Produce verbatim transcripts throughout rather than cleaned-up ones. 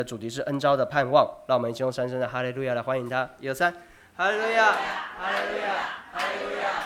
主题是恩召的盼望，让我们一起用三声的哈利路亚来欢迎他。一二三，哈利路亚，哈利路亚，哈利路亚。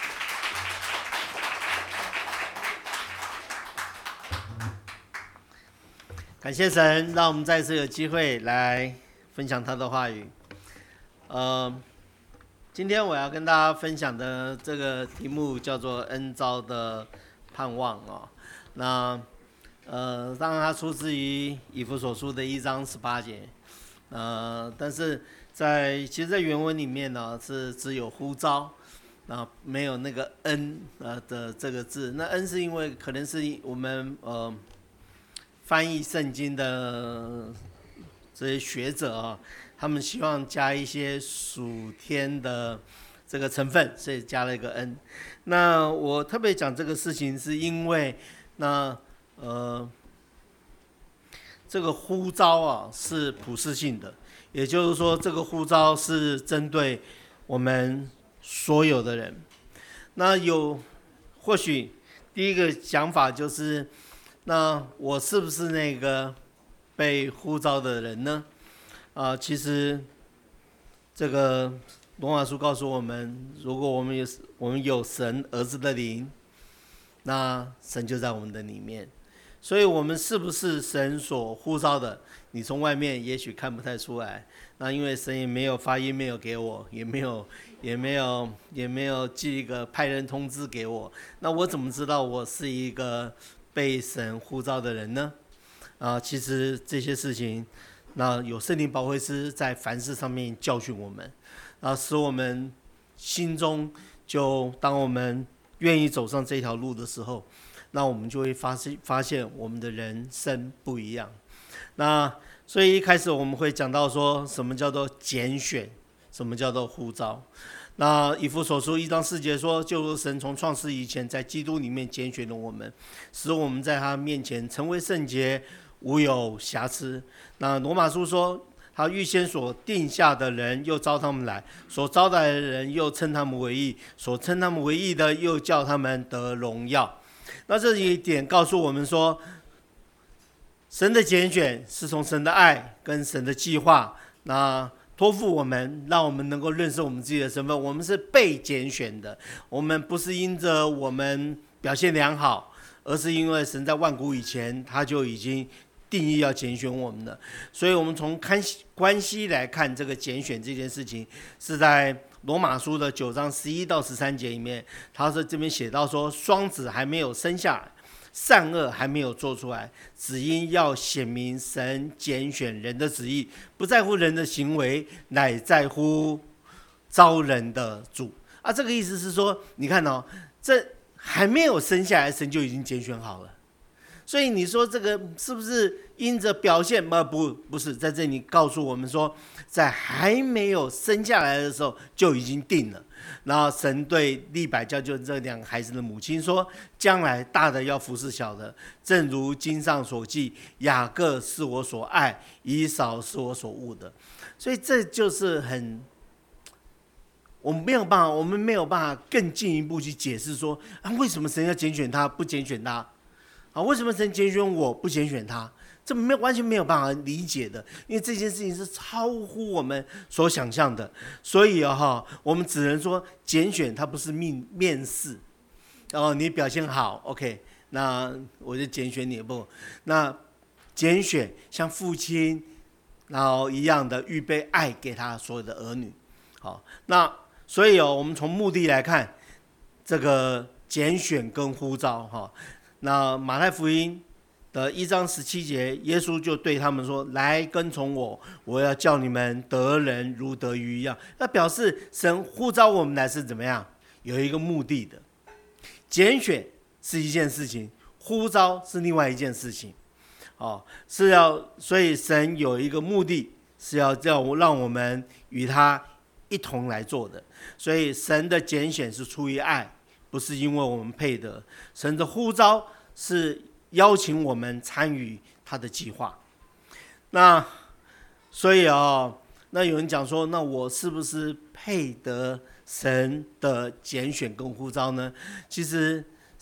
感谢神，让我们再次有机会来分享他的话语。呃，今天我要跟大家分享的这个题目叫做恩召的盼望哦。那呃，当然它出自于以弗所书的一章十八节，呃，但是在其实，在原文里面呢是只有呼召，啊，没有那个恩呃的这个字。那恩是因为可能是我们呃翻译圣经的这些学者啊，他们希望加一些属天的这个成分，所以加了一个恩。那我特别讲这个事情，是因为那。呃，这个呼召啊是普世性的，也就是说，这个呼召是针对我们所有的人。那有或许第一个想法就是，那我是不是那个被呼召的人呢？啊、呃，其实这个罗马书告诉我们，如果我们有我们有神儿子的灵，那神就在我们的里面。所以我们是不是神所呼召的，你从外面也许看不太出来。那因为神也没有发音没有给我，也没有也没有也没有寄一个派人通知给我，那我怎么知道我是一个被神呼召的人呢？啊，其实这些事情，那有圣灵保惠师在凡事上面教训我们，啊，使我们心中就当我们愿意走上这条路的时候，那我们就会发现发现我们的人生不一样。那所以一开始我们会讲到说什么叫做拣选，什么叫做呼召。那以弗所书一章四节说，就如神从创世以前在基督里面拣选了我们，使我们在他面前成为圣洁，无有瑕疵。那罗马书说，他预先所定下的人又招他们来，所招来的人又称他们为义，所称他们为义的又叫他们得荣耀。那这一点告诉我们说，神的拣选是从神的爱跟神的计划，那托付我们，让我们能够认识我们自己的身份。我们是被拣选的，我们不是因着我们表现良好，而是因为神在万古以前他就已经定义要拣选我们的。所以我们从关系来看，这个拣选这件事情是在罗马书的九章十一到十三节里面，他是这边写到说，双子还没有生下来，善恶还没有做出来，只因要显明神拣选人的旨意，不在乎人的行为，乃在乎招人的主。啊，这个意思是说，你看哦，这还没有生下来，神就已经拣选好了。所以你说这个是不是因着表现？呃，不，不是，在这里告诉我们说，在还没有生下来的时候就已经定了。然后神对利百加，就这两个孩子的母亲说，将来大的要服侍小的，正如经上所记，雅各是我所爱，以扫是我所恶的。所以这就是很，我们没有办法，我们没有办法更进一步去解释说，啊，为什么神要拣选他，不拣选他？啊，为什么神拣选我，不拣选他？这没完全没有办法理解的，因为这件事情是超乎我们所想象的。所以啊、哦，我们只能说拣选它不是面面试，哦，你表现好 ，OK， 那我就拣选你不？那拣选像父亲然后一样的预备爱给他所有的儿女。好，那所以哦，我们从目的来看，这个拣选跟呼召哈。那马太福音的一章十七节，耶稣就对他们说：“来跟从我，我要叫你们得人如得鱼一样。”那表示神呼召我们来是怎么样？有一个目的的。拣选是一件事情，呼召是另外一件事情。哦，是要，所以神有一个目的，是要叫让我们与他一同来做的。所以神的拣选是出于爱，不是因为我们配得。神的呼召是邀请我们参与他的计划。那所以哦，那有人讲说，那我是不是配得神的拣选跟呼召呢？其实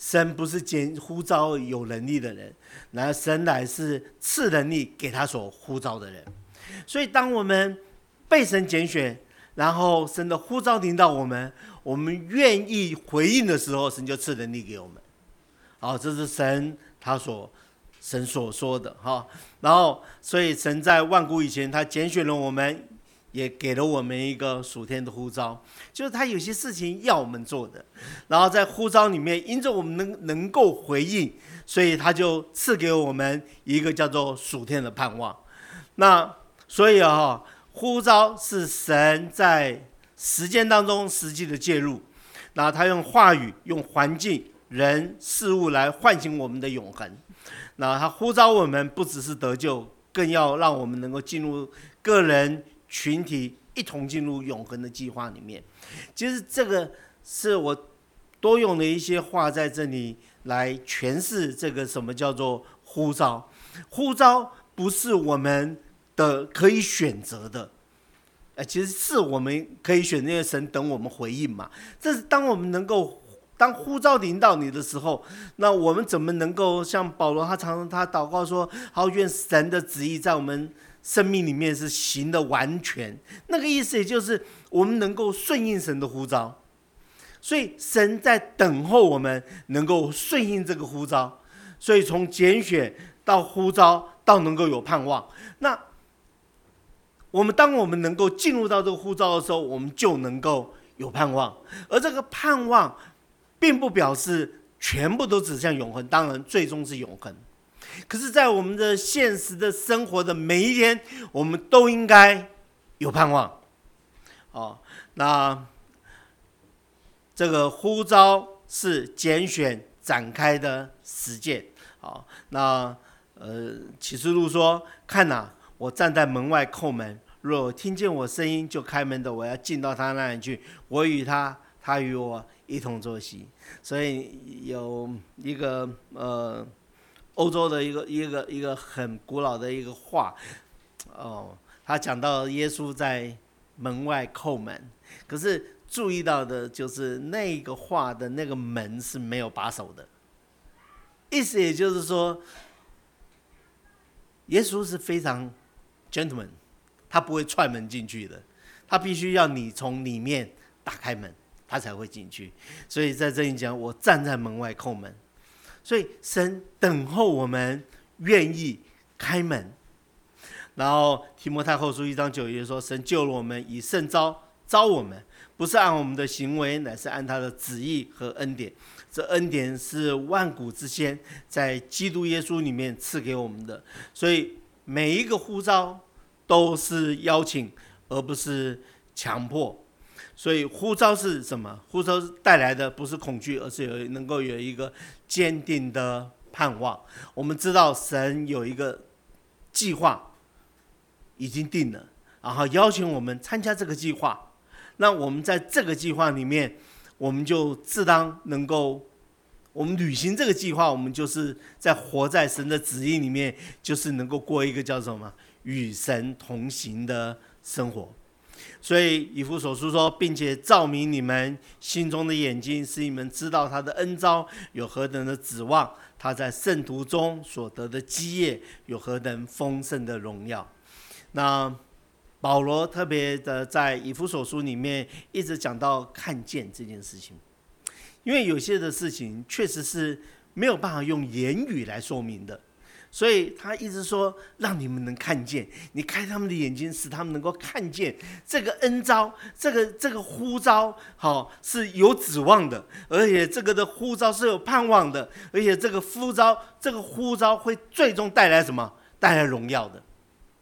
神不是拣呼召有能力的人，然而神乃是赐能力给他所呼召的人。所以当我们被神拣选，然后神的呼召临到我们，我们愿意回应的时候，神就赐能力给我们。好，这是神他所神所说的哈。然后，所以神在万古以前，他拣选了我们，也给了我们一个属天的呼召，就是他有些事情要我们做的，然后在呼召里面，因着我们能能够回应，所以他就赐给我们一个叫做属天的盼望。那所以啊，呼召是神在实践当中实际的介入，然后他用话语、用环境、人、事物来唤醒我们的永恒。那他呼召我们，不只是得救，更要让我们能够进入个人、群体一同进入永恒的计划里面。其实这个是我多用了一些话在这里来诠释这个什么叫做呼召。呼召不是我们的可以选择的，其实是我们可以选择，因为神等我们回应嘛。这是当我们能够当呼召临到你的时候，那我们怎么能够像保罗他常常他祷告说，好愿神的旨意在我们生命里面是行的完全。那个意思也就是我们能够顺应神的呼召，所以神在等候我们能够顺应这个呼召。所以从拣选到呼召到能够有盼望，那我们当我们能够进入到这个呼召的时候，我们就能够有盼望。而这个盼望并不表示全部都指向永恒，当然最终是永恒。可是在我们的现实的生活的每一天，我们都应该有盼望。哦，那这个呼召是拣选展开的实践。好，那呃，启示录说：“看哪、啊，我站在门外叩门，若有听见我声音就开门的，我要进到他那里去，我与他，他与我一同坐席。”所以有一个呃，欧洲的一个一个一个很古老的一个话，哦，他讲到耶稣在门外叩门，可是注意到的就是那个话的那个门是没有把手的，意思也就是说，耶稣是非常 gentleman， 他不会踹门进去的，他必须要你从里面打开门，他才会进去。所以在这里讲，我站在门外叩门，所以神等候我们愿意开门。然后提摩太后书一章九节说，神救了我们，以圣召召我们，不是按我们的行为，乃是按他的旨意和恩典。这恩典是万古之先在基督耶稣里面赐给我们的，所以每一个呼召都是邀请，而不是强迫。所以呼召是什么？呼召带来的不是恐惧，而是有能够有一个坚定的盼望。我们知道神有一个计划已经定了，然后邀请我们参加这个计划。那我们在这个计划里面，我们就自当能够，我们履行这个计划，我们就是在活在神的旨意里面，就是能够过一个叫什么与神同行的生活。所以以弗所书说，并且照明你们心中的眼睛，使你们知道他的恩召有何等的指望，他在圣徒中所得的基业有何等丰盛的荣耀。那保罗特别的在以弗所书里面一直讲到看见这件事情，因为有些的事情确实是没有办法用言语来说明的，所以他一直说让你们能看见，你开他们的眼睛，使他们能够看见这个恩召，这个这个呼召，好是有指望的，而且这个的呼召是有盼望的，而且这个呼召，这个呼召会最终带来什么？带来荣耀的。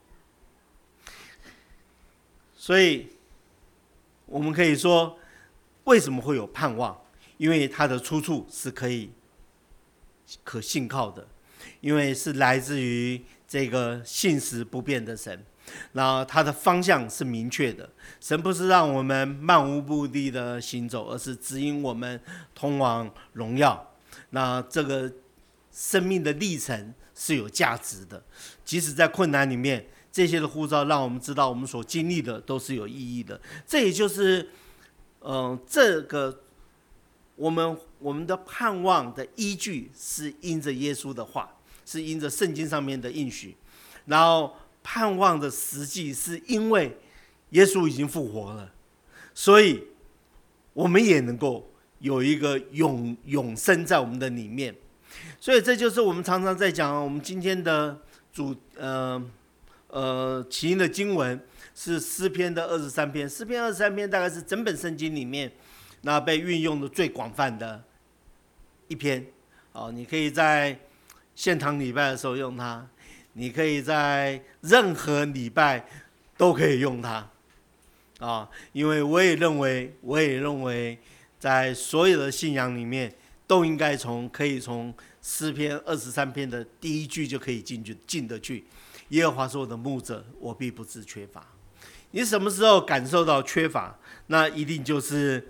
所以我们可以说，为什么会有盼望？因为它的出处是可以可信靠的，因为是来自于这个信实不变的神，然后它的方向是明确的。神不是让我们漫无目的的行走，而是指引我们通往荣耀。那这个生命的历程是有价值的，即使在困难里面，这些的呼召让我们知道我们所经历的都是有意义的。这也就是，嗯、呃，这个我们我们的盼望的依据是因着耶稣的话，是因着圣经上面的应许，然后盼望的实际是因为耶稣已经复活了，所以我们也能够有一个永永生在我们的里面。所以这就是我们常常在讲，我们今天的主呃呃起因的经文是诗篇的二十三篇，诗篇二十三篇大概是整本圣经里面那被运用的最广泛的一篇。哦，你可以在献堂礼拜的时候用它，你可以在任何礼拜都可以用它。啊，因为我也认为，我也认为，在所有的信仰里面，都应该从可以从诗篇二十三篇的第一句就可以进去进得去。耶和华是我的牧者，我必不致缺乏。你什么时候感受到缺乏，那一定就是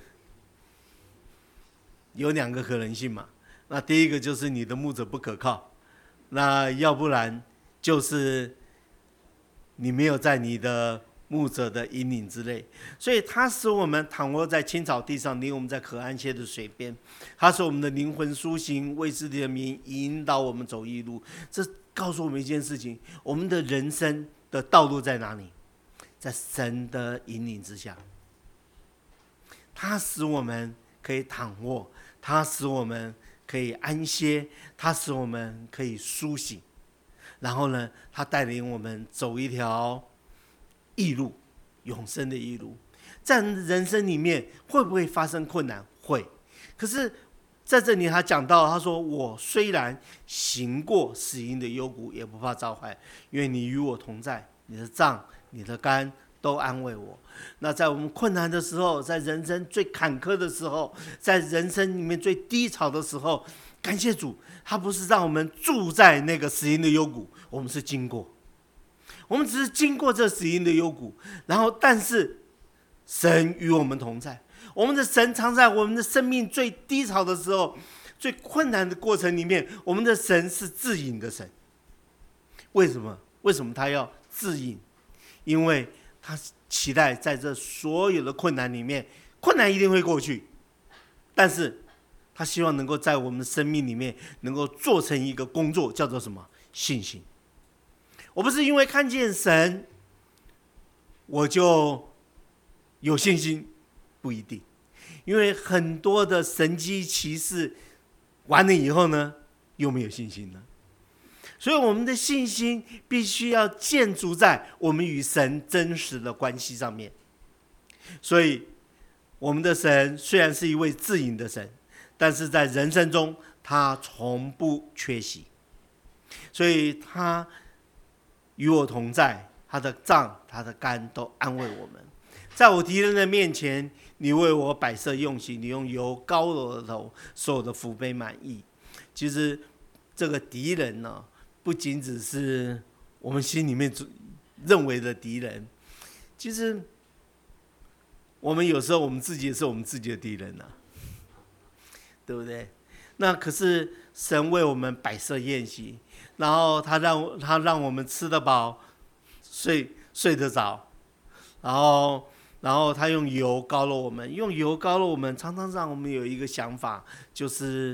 有两个可能性嘛。那第一个就是你的牧者不可靠，那要不然就是你没有在你的牧者的引领之内。所以他使我们躺卧在青草地上，领我们在可安歇的水边。他使我们的灵魂苏醒，为自己的名引导我们走义路。这告诉我们一件事情，我们的人生的道路在哪里？在神的引领之下。他使我们可以躺卧，他使我们可以安歇，他使我们可以苏醒。然后呢，他带领我们走一条义路，永生的义路。在人生里面会不会发生困难？会。可是在这里他讲到，他说我虽然行过死荫的幽谷，也不怕遭害，因为你与我同在，你的杖你的竿都安慰我。那在我们困难的时候，在人生最坎坷的时候，在人生里面最低潮的时候，感谢主，他不是让我们住在那个死荫的幽谷，我们是经过，我们只是经过这死荫的幽谷，然后但是神与我们同在。我们的神常在我们的生命最低潮的时候，最困难的过程里面，我们的神是自引的神。为什么？为什么他要自引？因为他期待在这所有的困难里面，困难一定会过去，但是他希望能够在我们的生命里面能够做成一个工作，叫做什么？信心。我不是因为看见神我就有信心，不一定。因为很多的神迹奇事完了以后呢，又没有信心了。所以我们的信心必须要建筑在我们与神真实的关系上面。所以我们的神虽然是一位自引的神，但是在人生中他从不缺席。所以他与我同在，他的杖他的竿都安慰我们。在我敌人的面前，你为我摆设用席，你用油膏我的头，使我的福杯满溢。其实这个敌人呢，不仅只是我们心里面认为的敌人，其实我们有时候我们自己也是我们自己的敌人啊，对不对？那可是神为我们摆设宴席，然后他让他让我们吃得饱，睡睡得着，然后然后他用油膏了我们，用油膏了我们，常常让我们有一个想法，就是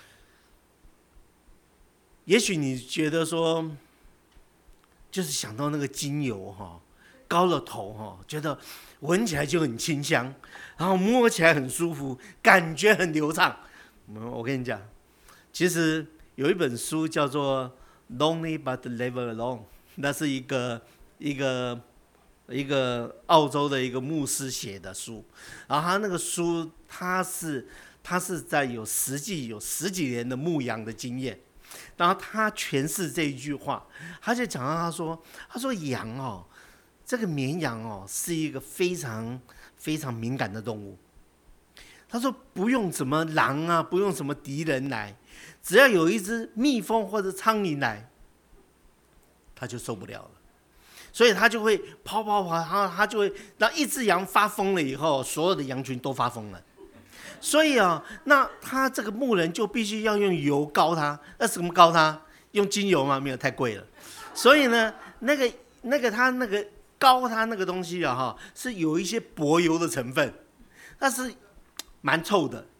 也许你觉得说，就是想到那个精油哈，膏了头哈，觉得闻起来就很清香，然后摸起来很舒服，感觉很流畅。我跟你讲，其实有一本书叫做《Lonely but Never Alone》，那是一个一个一个澳洲的一个牧师写的书，然后他那个书，他是他是在有实际有十几年的牧羊的经验。然后他诠释这一句话，他就讲到他说，他说羊哦，这个绵羊哦，是一个非常非常敏感的动物。他说不用什么狼啊，不用什么敌人来，只要有一只蜜蜂或者苍蝇来，他就受不了了。所以他就会跑跑跑，然后他就会让一只羊发疯了以后，所有的羊群都发疯了。所以啊，那他这个牧人就必须要用油膏他，那什么膏他？用精油吗？没有，太贵了。所以呢，那个那个他那个膏他那个东西啊，哈，是有一些柏油的成分，但是蛮臭的。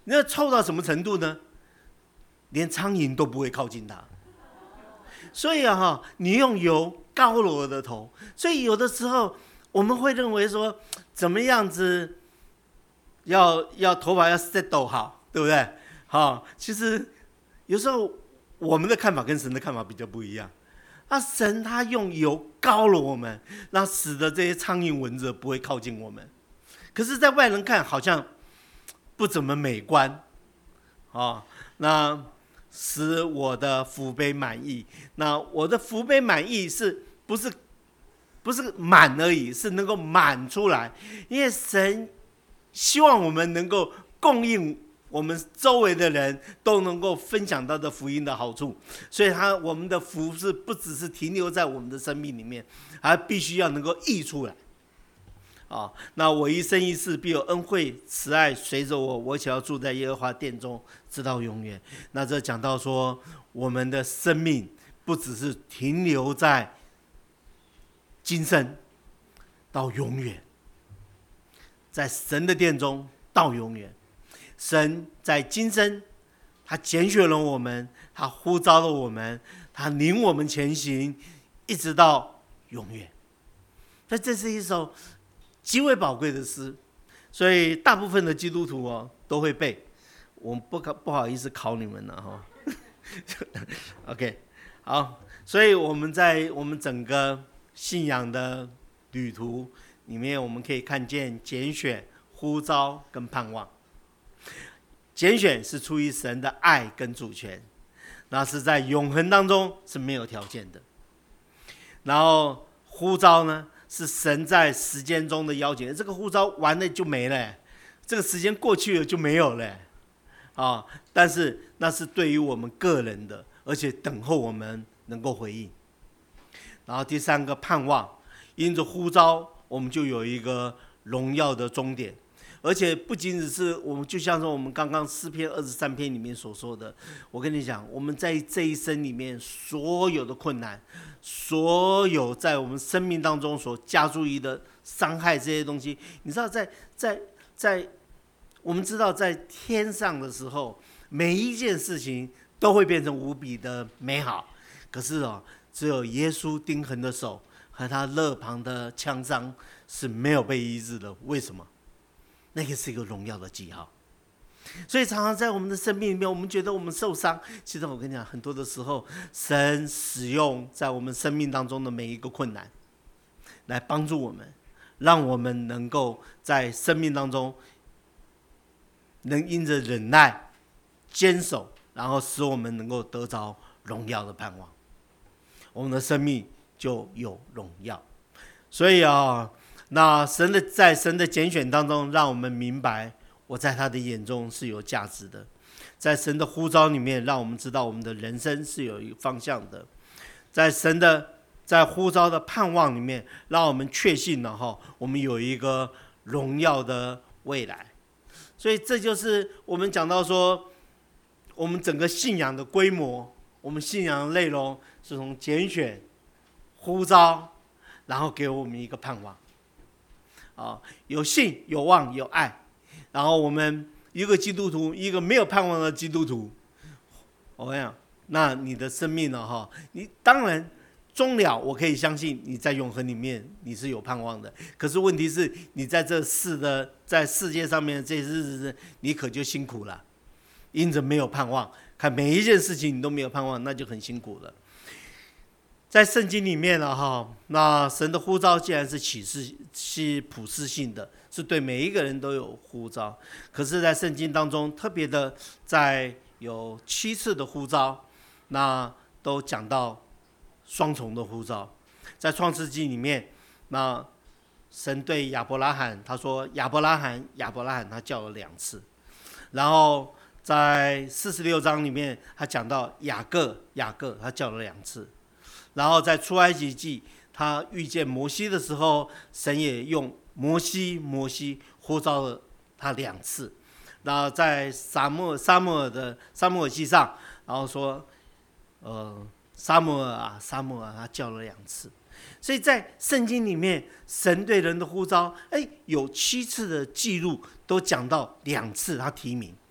你要臭到什么程度呢？连苍蝇都不会靠近它。所以啊，你用油膏了我的头。所以有的时候我们会认为说，怎么样子要要头发要 settle 好，对不对？好，其实有时候我们的看法跟神的看法比较不一样。那神他用油膏了我们，让使得这些苍蝇蚊子不会靠近我们。可是，在外人看好像不怎么美观，啊，那使我的福杯满溢。那我的福杯满溢是不是不是满而已，是能够满出来？因为神希望我们能够供应我们周围的人都能够分享到的福音的好处，所以他我们的福是不只是停留在我们的生命里面，还必须要能够溢出来。啊，那我一生一世必有恩惠慈爱随着我，我且要住在耶和华殿中，直到永远。那这讲到说，我们的生命不只是停留在今生，到永远，在神的殿中到永远。神在今生，他拣选了我们，他呼召了我们，他领我们前行，一直到永远。所以这是一首极为宝贵的诗，所以大部分的基督徒哦都会背。我们不不好意思考你们了哈。OK， 好，所以我们在我们整个信仰的旅途里面，我们可以看见拣选、呼召跟盼望。拣选是出于神的爱跟主权，那是在永恒当中是没有条件的。然后呼召呢，是神在时间中的邀请，这个呼召完了就没了，这个时间过去了就没有了，啊！但是那是对于我们个人的，而且等候我们能够回应。然后第三个盼望，因着呼召，我们就有一个荣耀的终点。而且不仅只是我们，就像是我们刚刚诗篇二十三篇里面所说的，我跟你讲，我们在这一生里面所有的困难，所有在我们生命当中所加注意的伤害这些东西，你知道在，在在在我们知道在天上的时候，每一件事情都会变成无比的美好。可是哦，只有耶稣钉痕的手和他肋旁的枪伤是没有被医治的。为什么？那个是一个荣耀的记号。所以常常在我们的生命里面，我们觉得我们受伤，其实我跟你讲，很多的时候神使用在我们生命当中的每一个困难来帮助我们，让我们能够在生命当中能因着忍耐坚守，然后使我们能够得着荣耀的盼望，我们的生命就有荣耀。所以啊，那神的在神的拣选当中，让我们明白我在他的眼中是有价值的。在神的呼召里面，让我们知道我们的人生是有一个方向的。在神的在呼召的盼望里面，让我们确信了哈，我们有一个荣耀的未来。所以这就是我们讲到说，我们整个信仰的规模，我们信仰的内容是从拣选、呼召，然后给我们一个盼望。啊，有信、有望、有爱，然后我们一个基督徒，一个没有盼望的基督徒，我跟你讲，那你的生命呢？哈，你当然终了，我可以相信你在永恒里面你是有盼望的。可是问题是，你在这世的在世界上面这些日子，你可就辛苦了，因着没有盼望，看每一件事情你都没有盼望，那就很辛苦了。在圣经里面了哈，那神的呼召既然是启示是普世性的，是对每一个人都有呼召。可是，在圣经当中，特别的在有七次的呼召，那都讲到双重的呼召。在创世纪里面，那神对亚伯拉罕他说：“亚伯拉罕，亚伯拉罕。”他叫了两次。然后在四十六章里面，他讲到雅各，雅各，他叫了两次。然后在出埃及记，他遇见摩西的时候，神也用摩西摩西呼召了他两次。然后在撒母撒母耳的撒母耳记上，然后说，呃，撒母耳啊，撒母耳，他叫了两次。所以在圣经里面，神对人的呼召，哎，有七次的记录都讲到两次他提名。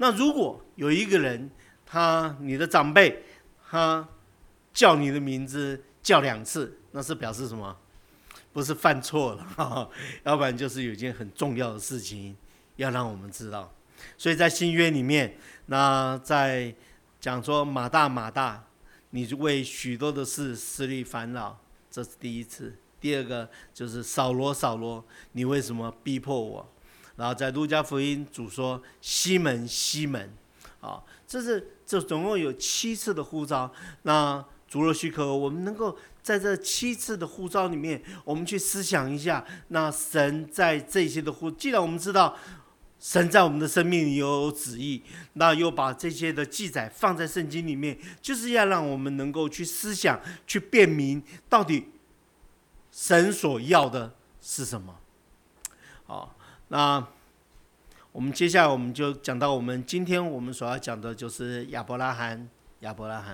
那如果有一个人，他你的长辈，他叫你的名字叫两次，那是表示什么？不是犯错了，呵呵，要不然就是有一件很重要的事情要让我们知道。所以在新约里面，那在讲说马大马大，你为许多的事思虑烦恼，这是第一次。第二个就是扫罗扫罗，你为什么逼迫我？然后在路加福音主说西门西门，啊，这是这总共有七次的呼召。那主若许可，我们能够在这七次的呼召里面，我们去思想一下，那神在这些的呼，既然我们知道神在我们的生命里有旨意，那又把这些的记载放在圣经里面，就是要让我们能够去思想，去辨明到底神所要的是什么。好，那我们接下来我们就讲到我们今天我们所要讲的就是亚伯拉罕，亚伯拉罕。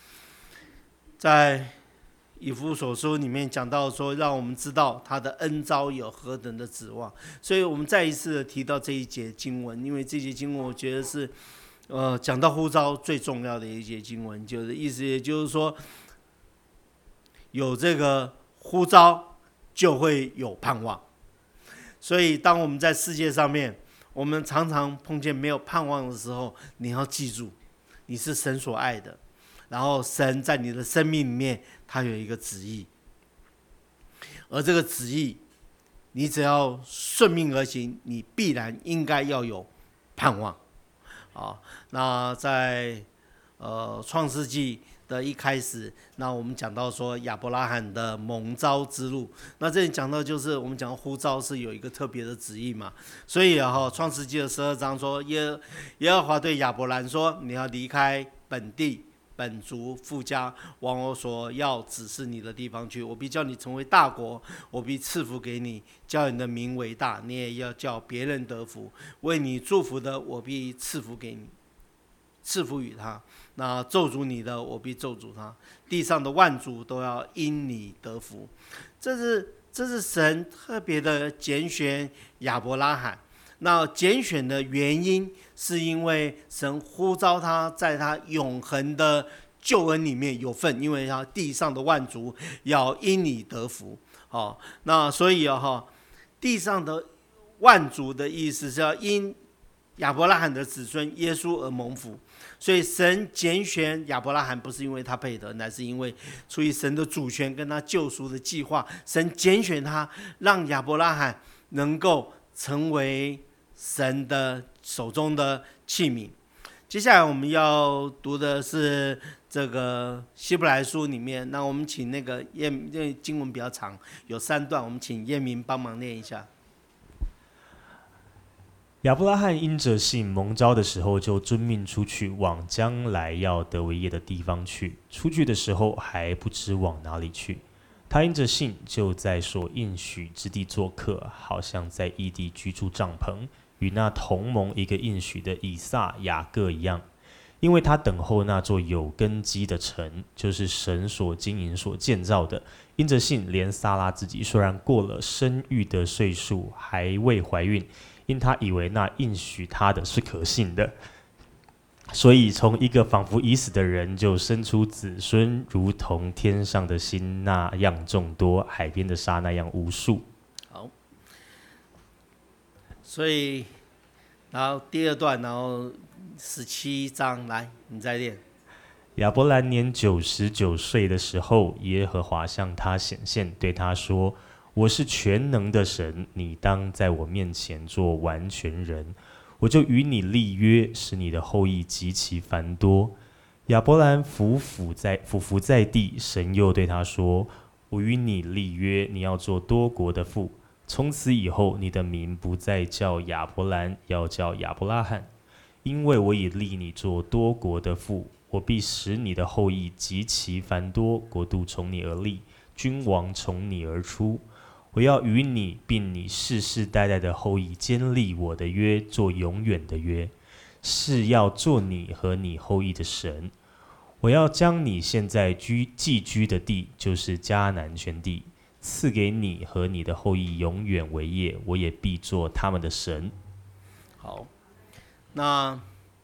在以弗所书里面讲到说，让我们知道他的恩召有何等的指望。所以我们再一次的提到这一节经文，因为这节经文我觉得是，呃，讲到呼召最重要的一节经文，就是意思也就是说，有这个呼召就会有盼望。所以当我们在世界上面，我们常常碰见没有盼望的时候，你要记住，你是神所爱的。然后神在你的生命里面，他有一个旨意，而这个旨意，你只要顺命而行，你必然应该要有盼望。啊，那在呃创世纪的一开始，那我们讲到说亚伯拉罕的蒙召之路，那这里讲到就是我们讲呼召是有一个特别的旨意嘛，所以啊，创世纪的十二章说耶耶和华对亚伯兰说，你要离开本地。本族父家，往我所要指示你的地方去。我必叫你成为大国，我必赐福给你，叫你的名为大，你也要叫别人得福。为你祝福的，我必赐福给你，赐福与他；那咒诅你的，我必咒诅他。地上的万族都要因你得福。这是这是神特别的拣选亚伯拉罕。那拣选的原因，是因为神呼召他在他永恒的救恩里面有份，因为他地上的万族要因你得福。好，那所以啊，地上的万族的意思是要因亚伯拉罕的子孙耶稣而蒙福。所以神拣选亚伯拉罕不是因为他配得，乃是因为出于神的主权跟他救赎的计划，神拣选他，让亚伯拉罕能够成为神的手中的器皿。接下来我们要读的是这个希伯来书里面，那我们请那个叶，因为经文比较长，有三段，我们请叶明帮忙念一下。 亚伯拉罕因着信蒙召的时候，就遵命出去，往将来要得为业的地方去。出去的时候还不知往哪里去。他因着信，就在所应许之地做客，好像在异地居住帐篷，与那同盟一个应许的以撒、雅各一样。因为他等候那座有根基的城，就是神所经营、所建造的。因着信，连撒拉自己虽然过了生育的岁数，还未怀孕，因他以为那应许他的是可信的，所以从一个仿佛已死的人就生出子孙，如同天上的星那样众多，海边的沙那样无数。 好，所以然后第二段，然后十七章，来你再念。 亚伯兰年九十九岁的时候，耶和华向他显现，对他说：我是全能的神，你当在我面前做完全人，我就与你立约，使你的后裔极其繁多。亚伯兰俯伏在俯伏在地，神又对他说：我与你立约，你要做多国的父。从此以后，你的名不再叫亚伯兰，要叫亚伯拉罕，因为我已立你做多国的父。我必使你的后裔极其繁多，国度从你而立，君王从你而出。我要与你并你世世代代的后裔坚立我的约，做永远的约，是要做你和你后裔的神。我要将你现在居寄居的地，就是迦南全地，赐给你和你的后裔永远为业，我也必做他们的神。 好，那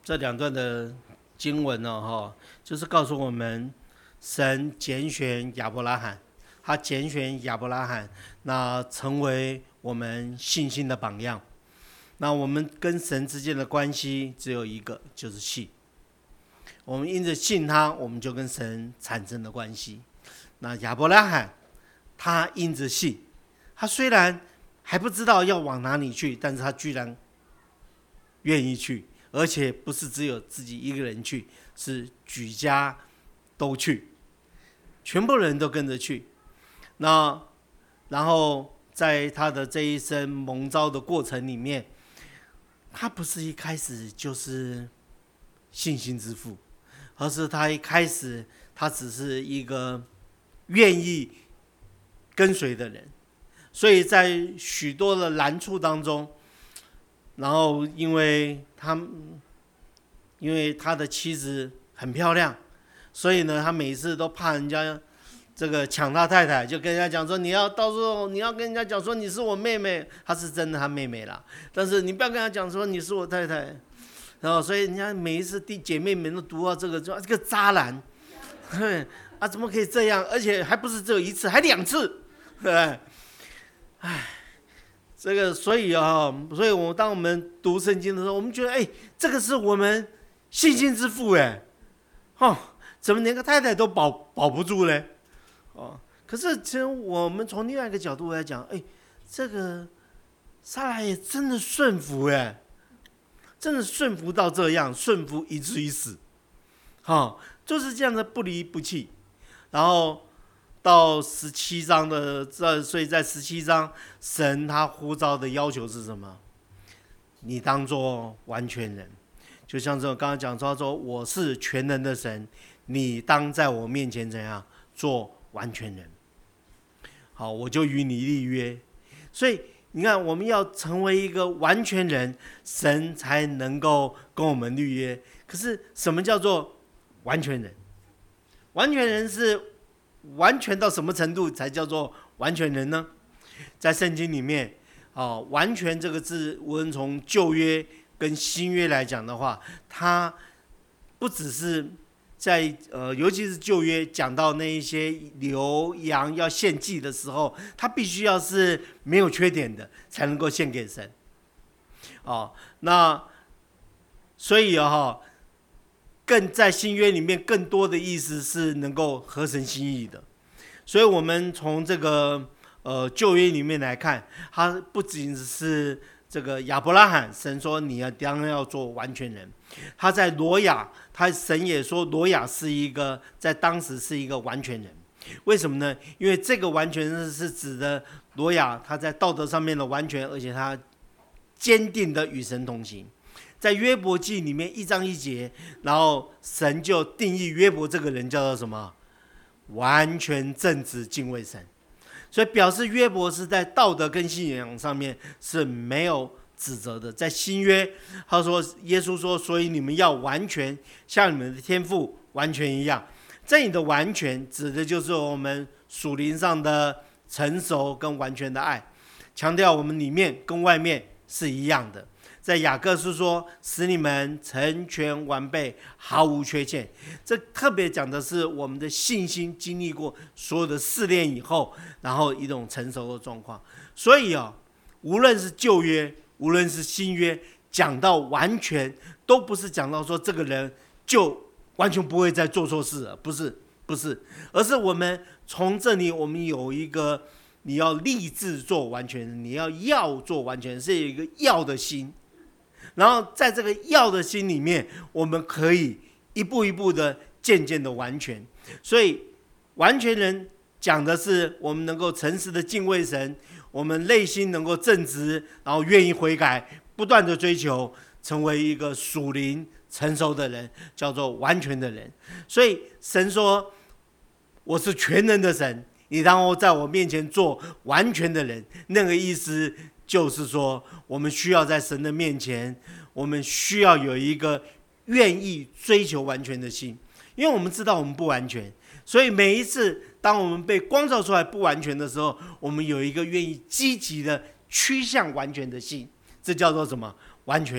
这两段的经文呢、哦，就是告诉我们，神拣选亚伯拉罕，他拣选亚伯拉罕，那成为我们信心的榜样。那我们跟神之间的关系只有一个，就是信。我们因着信他，我们就跟神产生了关系。那亚伯拉罕，他因着信，他虽然还不知道要往哪里去，但是他居然愿意去，而且不是只有自己一个人去，是举家都去，全部人都跟着去。那然后在他的这一生蒙召的过程里面，他不是一开始就是信心之父，而是他一开始他只是一个愿意跟随的人。所以在许多的难处当中，然后因为他因为他的妻子很漂亮，所以呢他每次都怕人家这个抢他太太，就跟人家讲说，你要到时候你要跟人家讲说你是我妹妹，她是真的她妹妹啦，但是你不要跟她讲说你是我太太。然后所以人家每一次弟姐妹们都读到这个，就这个渣男，啊怎么可以这样？而且还不是只有一次，还两次，对。唉，这个所以啊，所以我当我们读圣经的时候，我们觉得，哎，这个是我们信心之父，哎，哦，怎么连个太太都保保不住呢？哦，可是其实我们从另外一个角度来讲，哎，这个撒拉也真的顺服，哎，真的顺服到这样，顺服以至于死，好、哦，就是这样的不离不弃，然后。到十七章的这，所以在十七章，神他呼召的要求是什么？你当作完全人，就像这我刚刚讲到说，我是全能的神，你当在我面前怎样做完全人？好，我就与你立约。所以你看，我们要成为一个完全人，神才能够跟我们立约。可是什么叫做完全人？完全人是。完全到什么程度才叫做完全人呢？在圣经里面，哦，完全这个字，无论从旧约跟新约来讲的话，它不只是在呃，尤其是旧约讲到那一些牛羊要献祭的时候，它必须要是没有缺点的，才能够献给神。哦，那所以啊、哦。更在新约里面更多的意思是能够合神心意的，所以我们从这个呃旧约里面来看，他不仅是这个亚伯拉罕，神说你要当然要做完全人。他在挪亚，他神也说挪亚是一个在当时是一个完全人。为什么呢？因为这个完全人是指的挪亚他在道德上面的完全，而且他坚定的与神同行。在约伯记里面一章一节，然后神就定义约伯这个人叫做什么？完全正直敬畏神。所以表示约伯是在道德跟信仰上面是没有指责的。在新约他说，耶稣说，所以你们要完全像你们的天父完全一样。这里的完全指的就是我们属灵上的成熟跟完全的爱，强调我们里面跟外面是一样的。在雅各书说，使你们成全完备，毫无缺陷。这特别讲的是我们的信心经历过所有的试炼以后，然后一种成熟的状况。所以啊，无论是旧约，无论是新约，讲到完全，都不是讲到说这个人就完全不会再做错事了，不是，不是，而是我们从这里，我们有一个你要立志做完全人，你要要做完全人，是有一个要的心。然后在这个要的心里面，我们可以一步一步的渐渐的完全。所以完全人讲的是我们能够诚实的敬畏神，我们内心能够正直，然后愿意悔改，不断的追求成为一个属灵成熟的人，叫做完全的人。所以神说，我是全能的神，你当在我面前做完全的人。那个意思就是说，我们需要在神的面前，我们需要有一个愿意追求完全的心，因为我们知道我们不完全，所以每一次当我们被光照出来不完全的时候，我们有一个愿意积极的趋向完全的心，这叫做什么？完全人。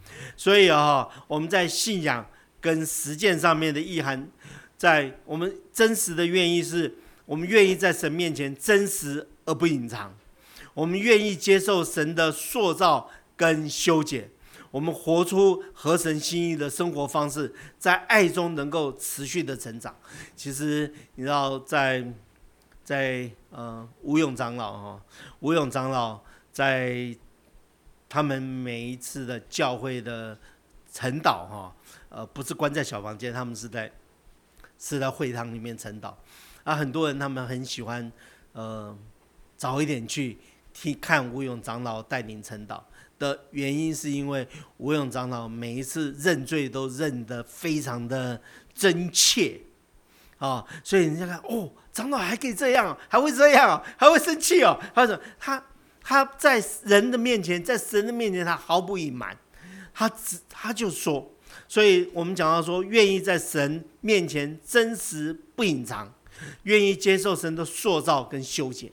所以啊，我们在信仰跟实践上面的意涵，在我们真实的愿意是，我们愿意在神面前真实而不隐藏，我们愿意接受神的塑造跟修剪，我们活出合神心意的生活方式，在爱中能够持续的成长。其实你知道在，在呃吴永长老哈，吴永长老在他们每一次的教会的晨祷哈，呃不是关在小房间，他们是在是在会堂里面晨祷。啊，很多人他们很喜欢呃早一点去听看吴永长老带领晨祷的原因，是因为吴永长老每一次认罪都认得非常的真切啊，所以人家看哦，长老还可以这样，还会这样，还会生气哦。他说他他在人的面前，在神的面前，他毫不隐瞒，他只他就说。所以我们讲到说，愿意在神面前真实不隐藏，愿意接受神的塑造跟修剪。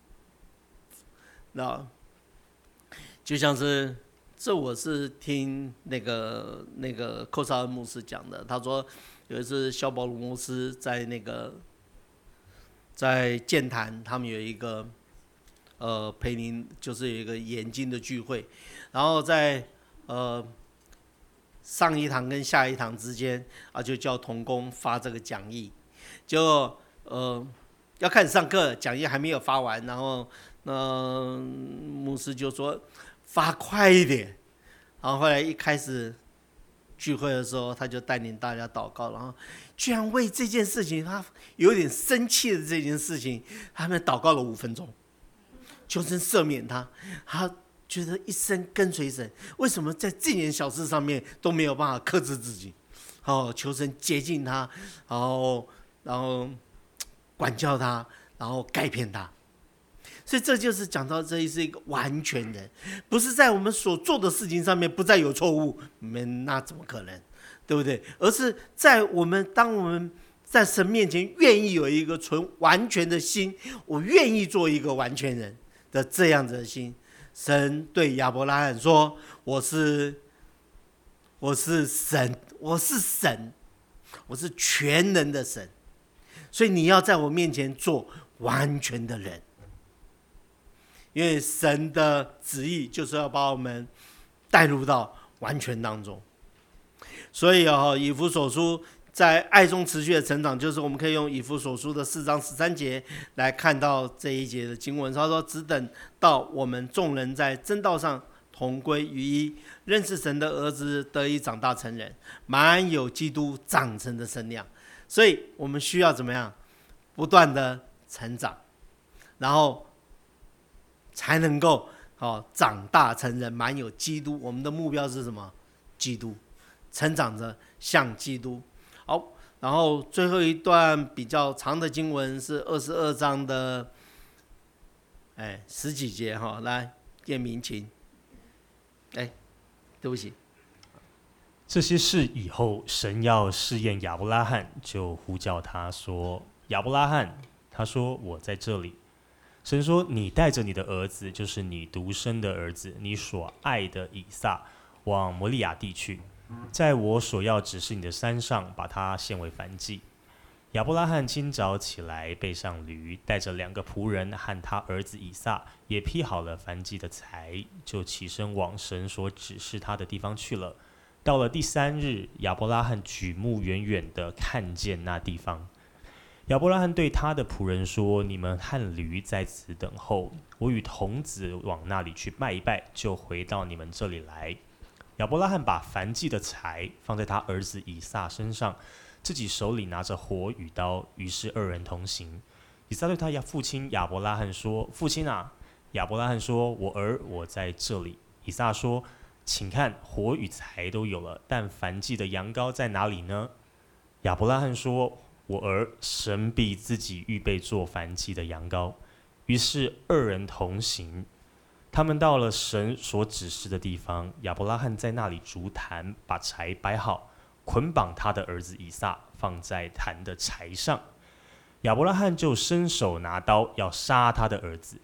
那就像是这，我是听那个那个寇萨恩牧师讲的。他说有一次萧保罗牧师在那个在剑潭，他们有一个呃培灵，就是有一个研经的聚会，然后在呃上一堂跟下一堂之间啊，就叫同工发这个讲义，结果呃要开始上课，讲义还没有发完，然后那、呃、牧师就说发快一点，然后后来一开始聚会的时候，他就带领大家祷告，然后居然为这件事情，他有点生气的这件事情，他们祷告了五分钟，求神赦免他，他觉得一生跟随神，为什么在这件小事上面都没有办法克制自己？哦，求神洁净他，然后然后管教他，然后改变他。所以这就是讲到这是一个完全人，不是在我们所做的事情上面不再有错误，那怎么可能，对不对？而是在我们当我们在神面前愿意有一个纯完全的心，我愿意做一个完全人的这样子的心。神对亚伯拉罕说：“我是，我是神，我是神，我是全能的神，所以你要在我面前做完全的人。”因为神的旨意就是要把我们带入到完全当中，所以啊，以弗所书在爱中持续的成长，就是我们可以用以弗所书的四章十三节来看到这一节的经文。他说：“只等到我们众人在真道上同归于一，认识神的儿子，得以长大成人，满有基督长成的身量。”所以我们需要怎么样？不断的成长，然后才能够、哦、长大成人，满有基督。我们的目标是什么？基督，成长着像基督。好，然后最后一段比较长的经文是二十二章的，哎，十几节哈、哦。来，念明请。哎，对不起。 这些事以后，神要试验亚伯拉罕，就呼叫他说：“亚伯拉罕。”他说：“我在这里。”神说：“你带着你的儿子，就是你独生的儿子，你所爱的以撒，往摩利亚地去，在我所要指示你的山上，把他献为燔祭。”亚伯拉罕清早起来，背上驴，带着两个仆人和他儿子以撒，也劈好了燔祭的柴，就起身往神所指示他的地方去了。到了第三日，亚伯拉罕举目远远地看见那地方。亚伯拉罕对他的仆人说：“你们和驴在此等候，我与童子往那里去拜一拜，就回到你们这里来。”亚伯拉罕把燔祭的柴放在他儿子以撒身上，自己手里拿着火与刀，于是二人同行。以撒对他父亲亚伯拉罕说：“父亲啊！”亚伯拉罕说：“我儿，我在这里。”以撒说：“请看，火与柴都有了，但燔祭的羊羔在哪里呢？”亚伯拉罕说：“我儿，神必自己预备做燔祭的羊羔。”于是二人同行，他们到了神所指示的地方。亚伯拉罕在那里筑坛，把柴摆好，捆绑他的儿子以撒，放在坛的柴上。亚伯拉罕就伸手拿刀要杀他的儿子。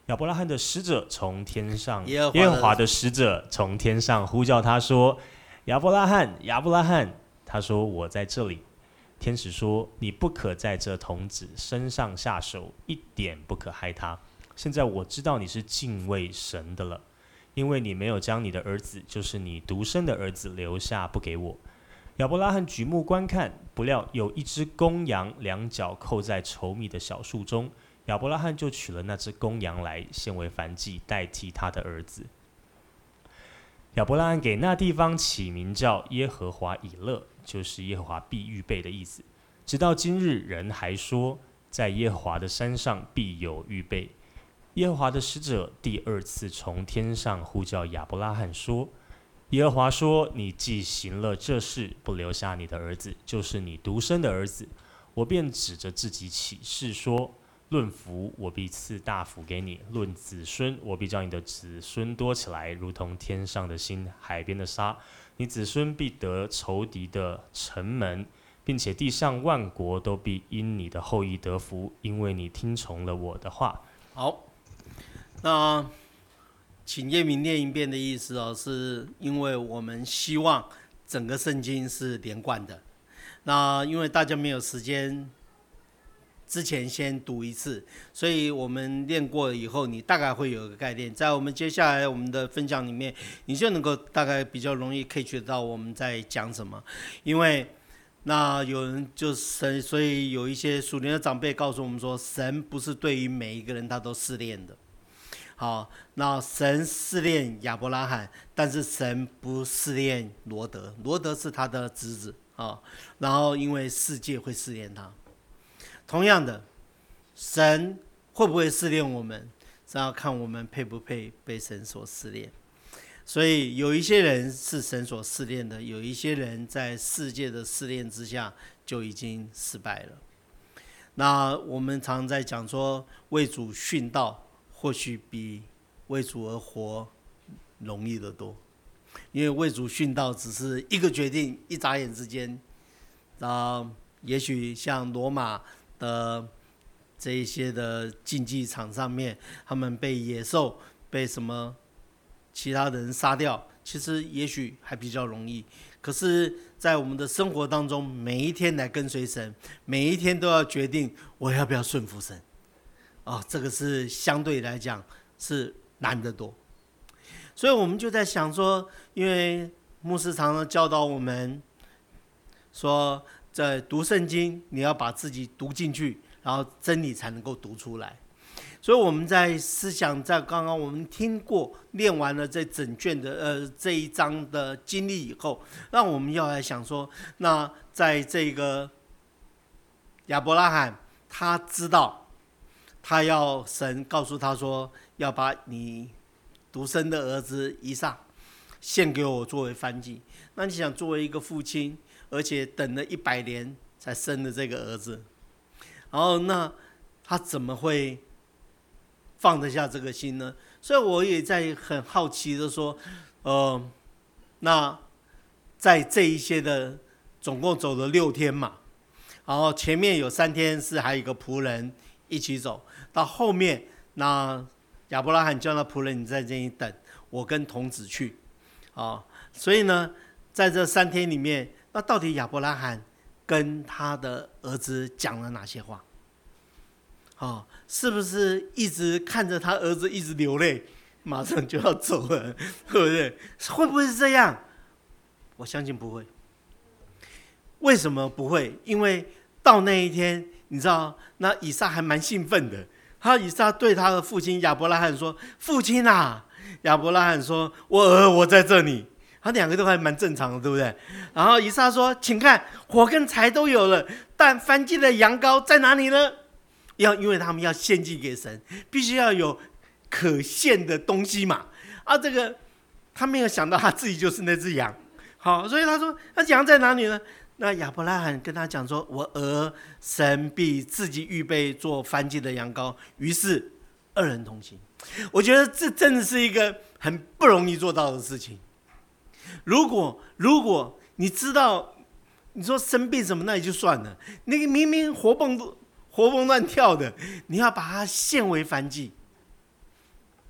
亚伯拉罕的使者从天上， 耶和华的耶和华的使者从天上呼叫他说：“亚伯拉罕，亚伯拉罕。”他说：“我在这里。”天使说：“你不可在这童子身上下手，一点不可害他。现在我知道你是敬畏神的了，因为你没有将你的儿子，就是你独生的儿子留下不给我。”亚伯拉罕举目观看，不料有一只公羊，两脚扣在稠密的小树中。亚伯拉罕就取了那只公羊来，献为燔祭，代替他的儿子。亚伯拉罕给那地方起名叫耶和华以勒，就是耶和华必预备的意思。直到今日，人还说，在耶和华的山上必有预备。耶和华的使者第二次从天上呼叫亚伯拉罕说：“耶和华说，你既行了这事，不留下你的儿子，就是你独生的儿子，我便指着自己起誓说：论福，我必赐大福给你；论子孙，我必叫你的子孙多起来，如同天上的星、海边的沙。你子孙必得仇敌的城门，并且地上万国都必因你的后裔得福，因为你听从了我的话。” 好，那请叶明念一遍的意思哦，是因为我们希望整个圣经是连贯的。那因为大家没有时间之前先读一次，所以我们练过了以后，你大概会有一个概念。在我们接下来我们的分享里面，你就能够大概比较容易 catch 到我们在讲什么。因为那有人就神，所以有一些属灵的长辈告诉我们说，神不是对于每一个人他都试炼的。好，那神试炼亚伯拉罕，但是神不试炼罗德，罗德是他的侄子啊。然后因为世界会试炼他。同样的，神会不会试炼我们，是要看我们配不配被神所试炼。所以有一些人是神所试炼的，有一些人在世界的试炼之下就已经失败了。那我们常在讲说，为主殉道或许比为主而活容易得多，因为为主殉道只是一个决定，一眨眼之间，啊，也许像罗马的这一些的竞技场上面，他们被野兽、被什么其他人杀掉，其实也许还比较容易。可是，在我们的生活当中，每一天来跟随神，每一天都要决定我要不要顺服神。哦，这个是相对来讲是难得多。所以我们就在想说，因为牧师常常教导我们说，在读圣经，你要把自己读进去，然后真理才能够读出来。所以我们在思想，在刚刚我们听过、练完了这整卷的呃这一章的经历以后，让我们要来想说，那在这个亚伯拉罕，他知道，他要神告诉他说，要把你独生的儿子以撒献给我作为燔祭。那你想，作为一个父亲，而且等了一百年才生了这个儿子，然后那他怎么会放得下这个心呢？所以我也在很好奇的说，呃，那在这一些的总共走了六天嘛，然后前面有三天是还有一个仆人一起走，到后面那亚伯拉罕叫那仆人，你在这里等，我跟童子去，啊，所以呢，在这三天里面，那到底亚伯拉罕跟他的儿子讲了哪些话？哦，是不是一直看着他儿子一直流泪，马上就要走了，对不对？会不会是这样？我相信不会。为什么不会？因为到那一天，你知道，那以撒还蛮兴奋的。他以撒对他的父亲亚伯拉罕说：“父亲啊！”亚伯拉罕说：“我儿，我在这里。”他两个都还蛮正常的，对不对？然后以撒说：“请看，火跟柴都有了，但燔祭的羊羔在哪里呢？”要因为他们要献祭给神，必须要有可献的东西嘛。啊，这个他没有想到他自己就是那只羊，好，所以他说：“那羊在哪里呢？”那亚伯拉罕跟他讲说：“我儿，神必自己预备做燔祭的羊羔。”于是二人同行。我觉得这真的是一个很不容易做到的事情。如果如果你知道，你说生病什么那也就算了，那个明明活蹦活蹦乱跳的，你要把它献为燔祭，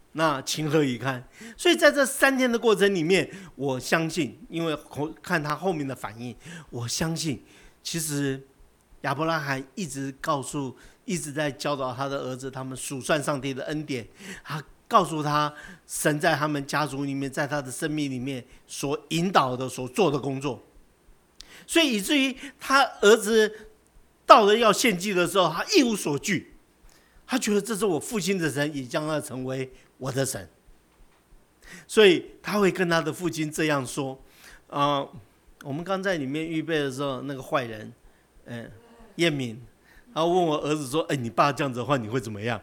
那情何以堪？所以在这三天的过程里面，我相信，因为看他后面的反应，我相信，其实亚伯拉罕一直告诉，一直在教导他的儿子，他们数算上帝的恩典，他告诉他神在他们家族里面，在他的生命里面所引导的、所做的工作，所以以至于他儿子到了要献祭的时候，他一无所惧，他觉得这是我父亲的神，也将要成为我的神，所以他会跟他的父亲这样说。呃、我们刚在里面预备的时候，那个坏人，嗯、呃，彦敏，他问我儿子说：“哎，你爸这样子的话，你会怎么样？”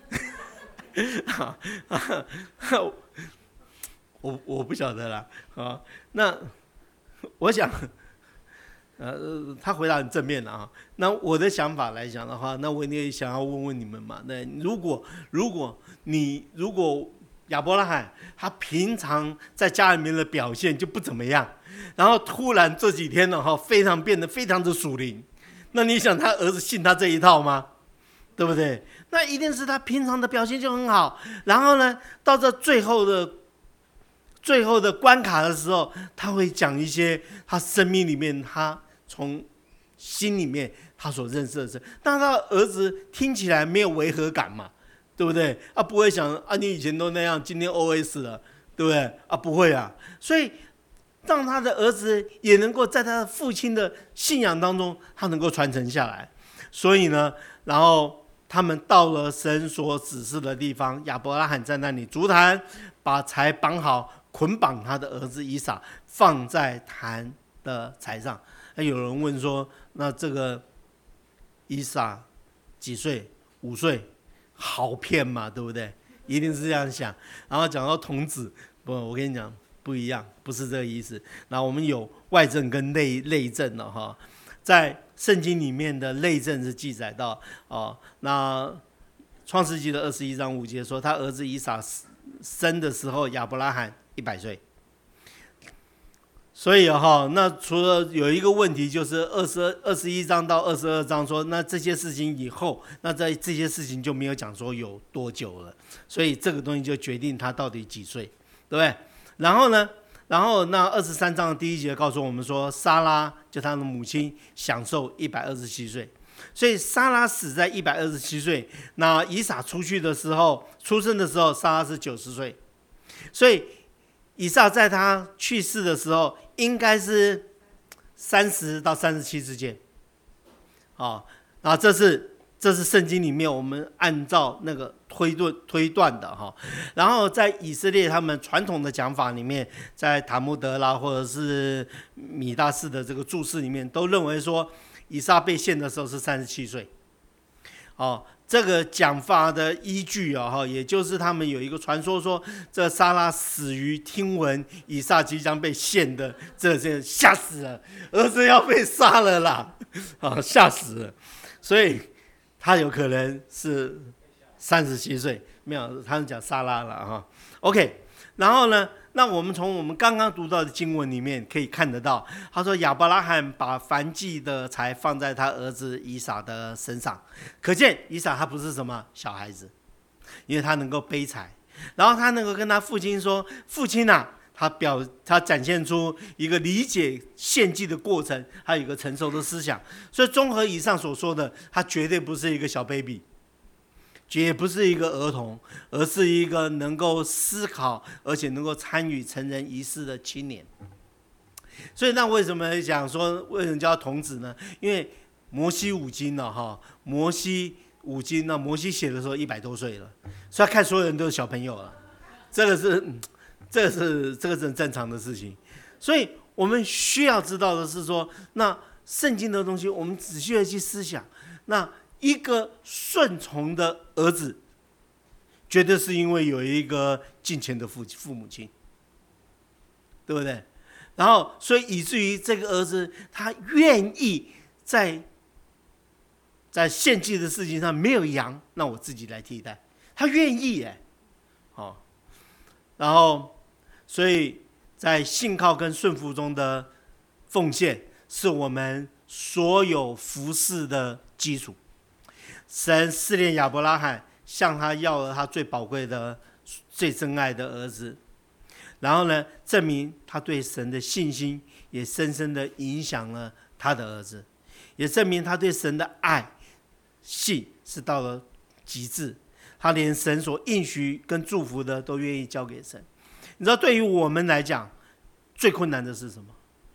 我我不晓得啦，啊，那我想，呃，他回答很正面了啊。那我的想法来讲的话，那我也想要问问你们嘛。那如果如果你如果亚伯拉罕他平常在家里面的表现就不怎么样，然后突然这几天呢哈，非常变得非常的属灵，那你想他儿子信他这一套吗？对不对？那一定是他平常的表现就很好，然后呢，到这最后的最后的关卡的时候，他会讲一些他生命里面他从心里面他所认识的事，但他儿子听起来没有违和感嘛，对不对？啊，不会想啊，你以前都那样，今天 O S 了，对不对？啊，不会啊，所以让他的儿子也能够在他的父亲的信仰当中，他能够传承下来。所以呢，然后他们到了神所指示的地方，亚伯拉罕在那里筑坛，把柴绑好，捆绑他的儿子以撒，放在坛的柴上。有人问说，那这个以撒几岁？五岁，好骗嘛，对不对？一定是这样想。然后讲到童子，不，我跟你讲不一样，不是这个意思。那我们有外证跟内内证了哈，在圣经里面的内证是记载到哦，那创世纪的二十一章五节说，他儿子以撒生的时候，亚伯拉罕一百岁。所以哈，那除了有一个问题，就是二十二十一章到二十二章说，那这些事情以后，那在这些事情就没有讲说有多久了，所以这个东西就决定他到底几岁，对不对？然后呢，然后那二十三章的第一节告诉我们说，撒拉就他的母亲享受一百二十七岁，所以撒拉死在一百二十七岁。那以撒出去的时候，出生的时候，撒拉是九十岁，所以以撒在他去世的时候，应该是三十到三十七之间，啊，然后这是这是圣经里面我们按照那个推断推断的哈。然后在以色列他们传统的讲法里面，在塔木德啦或者是米大士的这个注释里面，都认为说以撒被献的时候是三十七岁，哦。这个讲法的依据啊，也就是他们有一个传说说，这撒拉死于听闻以撒即将被献的，这这吓死了，儿子要被杀了啦，啊，吓死了，所以他有可能是三十七岁，没有，他们讲撒拉了哈。OK， 然后呢？那我们从我们刚刚读到的经文里面可以看得到，他说亚伯拉罕把燔祭的柴放在他儿子以撒的身上，可见以撒他不是什么小孩子，因为他能够背柴，然后他能够跟他父亲说：“父亲啊！”他表他展现出一个理解献祭的过程，还有一个成熟的思想。所以综合以上所说的，他绝对不是一个小 baby。也不是一个儿童，而是一个能够思考而且能够参与成人仪式的青年。所以那为什么讲说为什么叫童子呢？因为摩西五经了哈，摩西五经呢，摩西写的时候一百多岁了，所以他看所有人都是小朋友了，这个是这个是这个是很正常的事情。所以我们需要知道的是说，那圣经的东西我们仔细的去思想，那一个顺从的儿子，绝对是因为有一个敬虔的父父母亲，对不对？然后，所以以至于这个儿子，他愿意在在献祭的事情上没有羊，那我自己来替代，他愿意哎，好，然后，所以在信靠跟顺服中的奉献，是我们所有服事的基础。神试炼亚伯拉罕，向他要了他最宝贵的最真爱的儿子。然后呢，证明他对神的信心也深深的影响了他的儿子，也证明他对神的爱信是到了极致，他连神所应许跟祝福的都愿意交给神。你知道对于我们来讲最困难的是什么？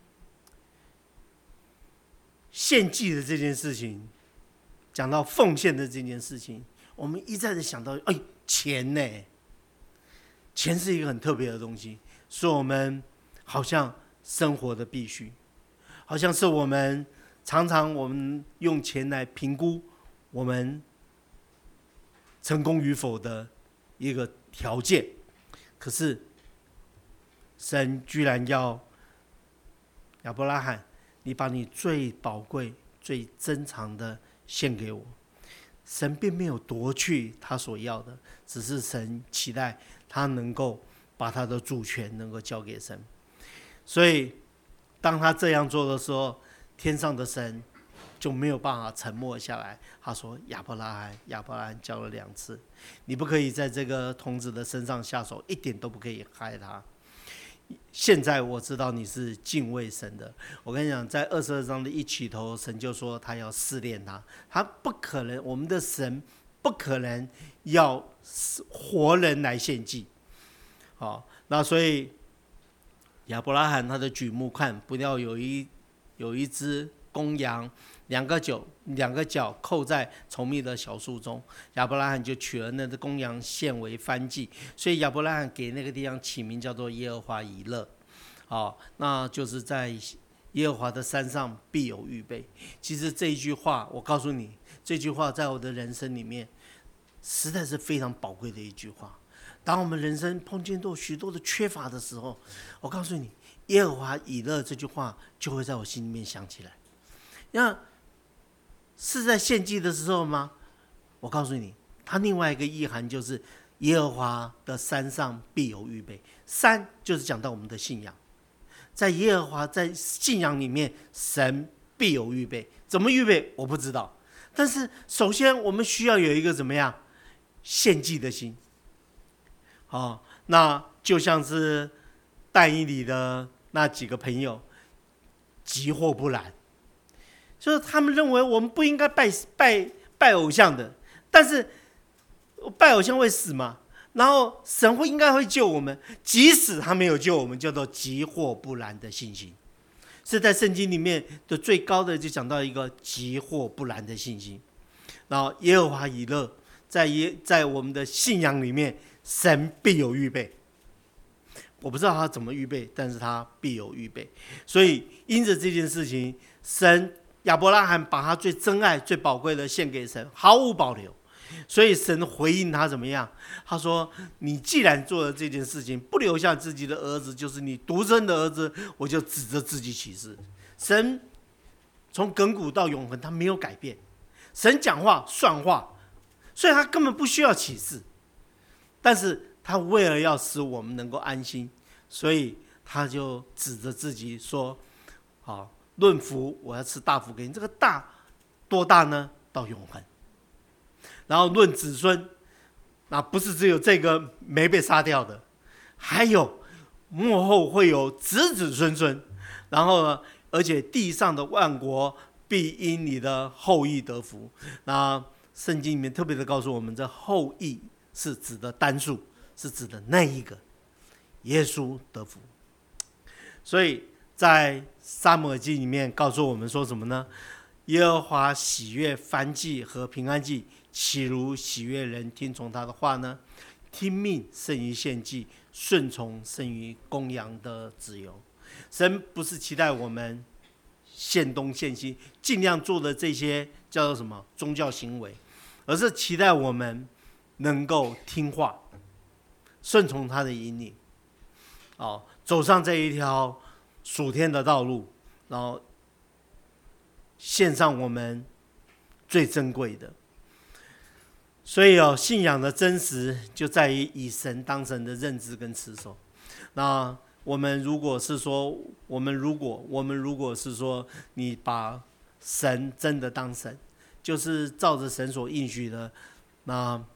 献祭的这件事情，讲到奉献的这件事情，我们一再的想到哎，钱呢？钱是一个很特别的东西，是我们好像生活的必须，好像是我们常常我们用钱来评估我们成功与否的一个条件。可是神居然要亚伯拉罕，你把你最宝贵最珍藏的献给我。神并没有夺去他所要的，只是神期待他能够把他的主权能够交给神。所以当他这样做的时候，天上的神就没有办法沉默下来。他说，亚伯拉罕，亚伯拉罕叫了两次，你不可以在这个童子的身上下手，一点都不可以害他。现在我知道你是敬畏神的。我跟你讲，在二十二章的一起头，神就说他要试炼他，他不可能，我们的神不可能要活人来献祭。好，那所以亚伯拉罕他的举目看，不料有一有一只公羊，两个脚两个脚扣在稠密的小树中，亚伯拉罕就取了那只公羊献为燔祭，所以亚伯拉罕给那个地方起名叫做耶和华以勒。好，那就是在耶和华的山上必有预备。其实这一句话，我告诉你，这句话在我的人生里面实在是非常宝贵的一句话。当我们人生碰见到许多的缺乏的时候，我告诉你，耶和华以勒这句话就会在我心里面想起来。那是在献祭的时候吗？我告诉你，它另外一个意涵就是耶和华的山上必有预备。山就是讲到我们的信仰，在耶和华在信仰里面，神必有预备。怎么预备我不知道，但是首先我们需要有一个怎么样献祭的心。好，那就像是但以理的那几个朋友急或不然，就是他们认为我们不应该拜拜拜偶像的，但是拜偶像会死嘛，然后神会应该会救我们，即使他没有救我们，叫做急或不然的信心。是在圣经里面的最高的就讲到一个急或不然的信心。然后耶和华以勒在耶在我们的信仰里面，神必有预备。我不知道他怎么预备，但是他必有预备。所以因着这件事情，神亚伯拉罕把他最珍爱最宝贵的献给神，毫无保留。所以神回应他怎么样？他说，你既然做了这件事情，不留下自己的儿子，就是你独生的儿子，我就指着自己起誓。神从亘古到永恒，他没有改变。神讲话算话，所以他根本不需要起誓。但是他为了要使我们能够安心，所以他就指着自己说，好，论福我要赐大福给你，这个大多大呢？到永恒。然后论子孙，那不是只有这个没被杀掉的，还有幕后会有子子孙孙。然后呢，而且地上的万国必因你的后裔得福。那圣经里面特别的告诉我们，这后裔是指的单数，是指的那一个耶稣得福。所以在撒母耳记里面告诉我们说什么呢？耶和华喜悦燔祭和平安祭，岂如喜悦人听从他的话呢？听命胜于献祭，顺从胜于公羊的自由。神不是期待我们献东献西，尽量做的这些叫做什么宗教行为，而是期待我们能够听话，顺从他的引领，哦，走上这一条属天的道路，然后献上我们最珍贵的。所以哦，信仰的真实就在于以神当神的认知跟持守。那我们如果是说，我们如果我们如果是说，你把神真的当神，就是照着神所应许的，那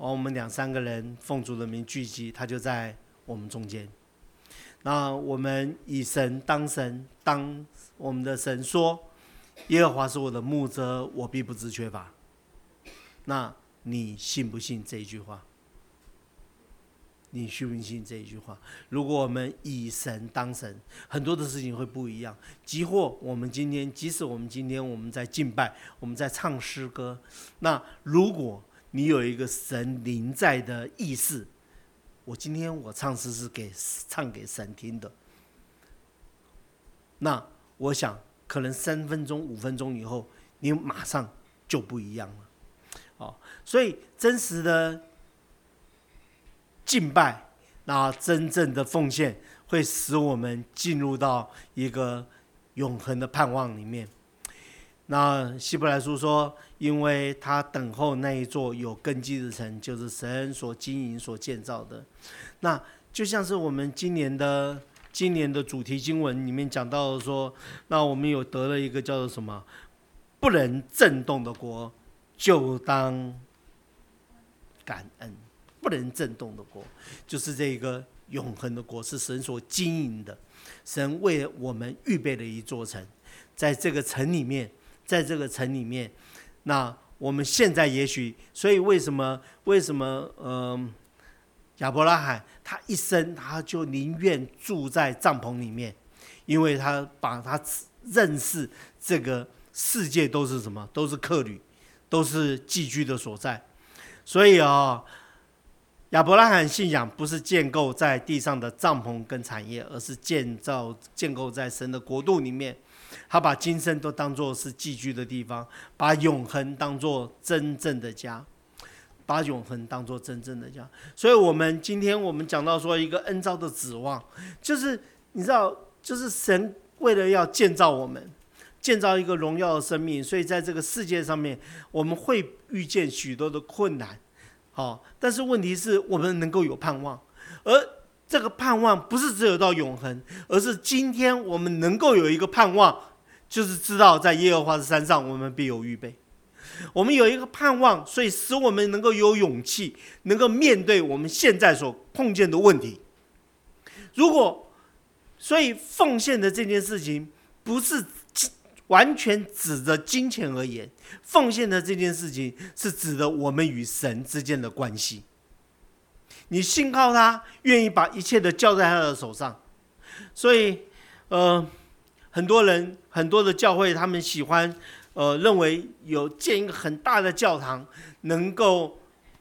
我们两三个人奉主的名聚集，他就在我们中间。那我们以神当神，当我们的神说，耶和华是我的牧者，我必不致缺乏。那你信不信这一句话？你信不信这一句话？如果我们以神当神，很多的事情会不一样。即或我们今天，即使我们今天我们在敬拜，我们在唱诗歌，那如果你有一个神临在的意识，我今天我唱诗是给唱给神听的，那我想可能三分钟、五分钟以后，你马上就不一样了。哦，所以真实的敬拜，那真正的奉献，会使我们进入到一个永恒的盼望里面。那希伯来书说，因为他等候那一座有根基的城，就是神所经营、所建造的。那就像是我们今年的今年的主题经文里面讲到的说，那我们有得了一个叫做什么？不能震动的国，就当感恩。不能震动的国，就是这个永恒的国，是神所经营的。神为我们预备了一座城，在这个城里面，在这个城里面，那我们现在也许，所以为什么为什么呃亚伯拉罕他一生他就宁愿住在帐篷里面，因为他把他认识这个世界都是什么，都是客旅，都是寄居的所在。所以啊、哦，亚伯拉罕信仰不是建构在地上的帐篷跟产业，而是建造建构在神的国度里面。他把今生都当作是寄居的地方，把永恒当作真正的家，把永恒当作真正的家。所以我们今天我们讲到说一个恩召的指望，就是你知道，就是神为了要建造我们，建造一个荣耀的生命，所以在这个世界上面，我们会遇见许多的困难。好，但是问题是我们能够有盼望，而这个盼望不是只有到永恒，而是今天我们能够有一个盼望，就是知道在耶和华的山上我们必有预备。我们有一个盼望，所以使我们能够有勇气，能够面对我们现在所碰见的问题。如果所以奉献的这件事情不是完全指着金钱而言，奉献的这件事情是指的我们与神之间的关系。你信靠他，愿意把一切的交在他的手上。所以，呃，很多人很多的教会，他们喜欢，呃，认为有建一个很大的教堂，能够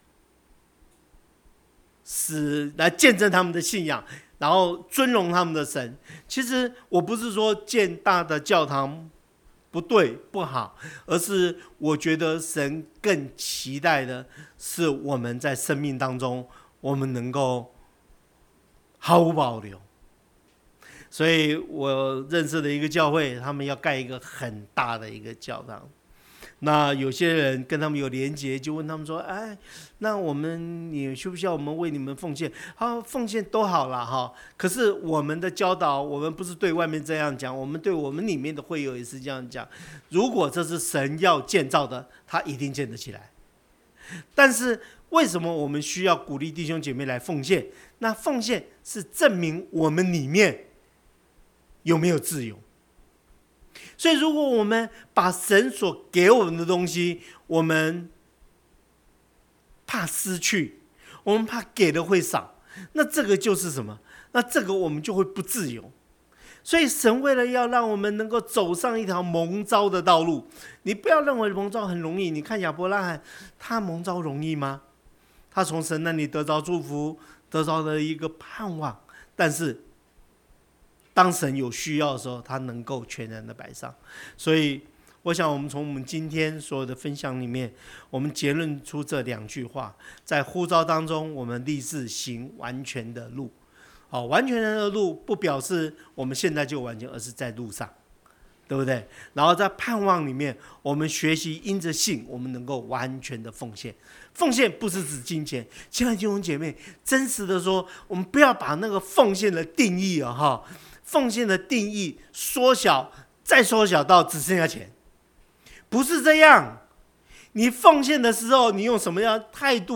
使来见证他们的信仰，然后尊荣他们的神。其实我不是说建大的教堂不对不好，而是我觉得神更期待的是我们在生命当中，我们能够毫无保留。所以我认识的一个教会，他们要盖一个很大的一个教堂。那有些人跟他们有连结，就问他们说：“哎，那我们你需不需要我们为你们奉献？”好，奉献都好了哈。可是我们的教导，我们不是对外面这样讲，我们对我们里面的会友也是这样讲。如果这是神要建造的，他一定建得起来。但是为什么我们需要鼓励弟兄姐妹来奉献？那奉献是证明我们里面有没有自由。所以如果我们把神所给我们的东西，我们怕失去，我们怕给的会少，那这个就是什么？那这个我们就会不自由。所以神为了要让我们能够走上一条蒙召的道路，你不要认为蒙召很容易。你看亚伯拉罕，他蒙召容易吗？他从神那里得着祝福，得着了一个盼望，但是当神有需要的时候，他能够全然的摆上。所以我想我们从我们今天所有的分享里面，我们结论出这两句话：在呼召当中，我们立志行完全的路。好，完全的路不表示我们现在就完全，而是在路上，对不对？然后在盼望里面，我们学习因着信，我们能够完全的奉献。奉献不是指金钱，亲爱的弟兄姐妹，真实的说，我们不要把那个奉献的定义啊哈。奉献的定义缩小，再缩小到只剩下钱，不是这样。你奉献的时候，你用什么样的态度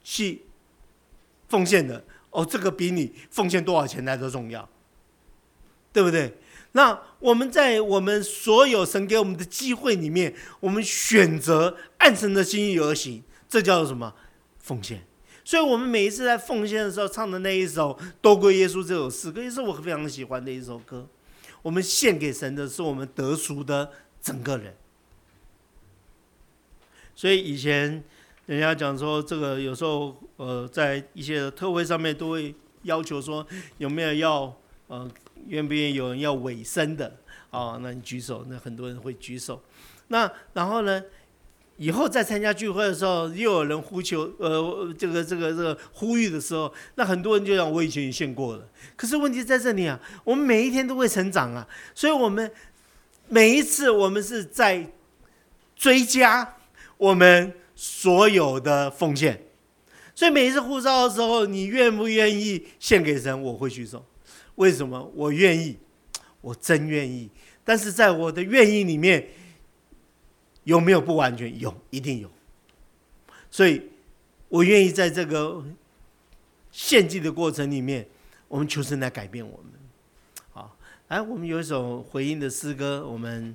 去奉献的，哦，这个比你奉献多少钱来的重要，对不对？那我们在我们所有神给我们的机会里面，我们选择按神的心意而行，这叫做什么？奉献。所以我们每一次在奉献的时候唱的那一首《都归耶稣》这首诗歌，也是我非常喜欢的一首歌。我们献给神的是我们得赎的整个人。所以以前人家讲说，这个有时候呃，在一些特会上面都会要求说，有没有要呃，愿不愿意有人要委身的啊、哦？那你举手，那很多人会举手。那然后呢？以后在参加聚会的时候，又有人呼求，呃，这个这个这个呼吁的时候，那很多人就讲我以前也献过了。可是问题在这里啊，我们每一天都会成长啊，所以我们每一次我们是在追加我们所有的奉献。所以每一次呼召的时候，你愿不愿意献给神？我会举手。为什么？我愿意，我真愿意。但是在我的愿意里面，有没有不完全？有，一定有。所以我愿意在这个献祭的过程里面，我们求神来改变我们。好，来，我们有一首回应的诗歌，我们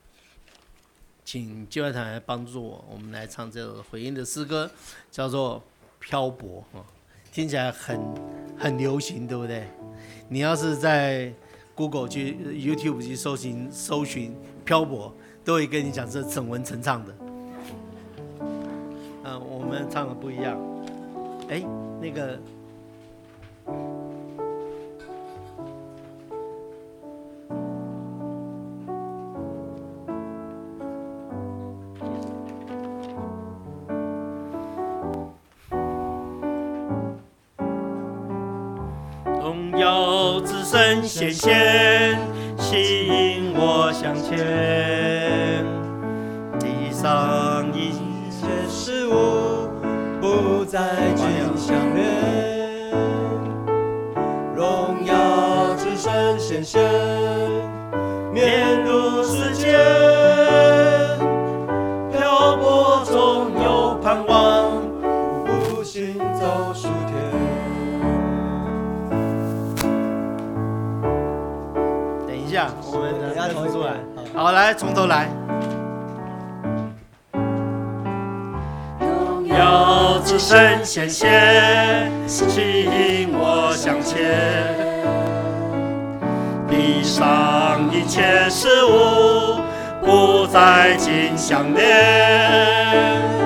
请敬拜团来帮助我，我们来唱这首回应的诗歌，叫做《漂泊》，听起来很很流行，对不对？你要是在 Google 去 YouTube 去搜寻搜寻漂泊，都会跟你讲是沈文成唱的。嗯，我们唱的不一样。哎，那个荣耀之神显现，吸引我向前。地上一切事物不再仅相恋，荣耀之神显现，面如世界，漂泊中有盼望，不行走属天。等一下，我们等一下重出来。好，来，从头来。荣耀之神显现，吸引我向前。地上一切事物不再仅相恋，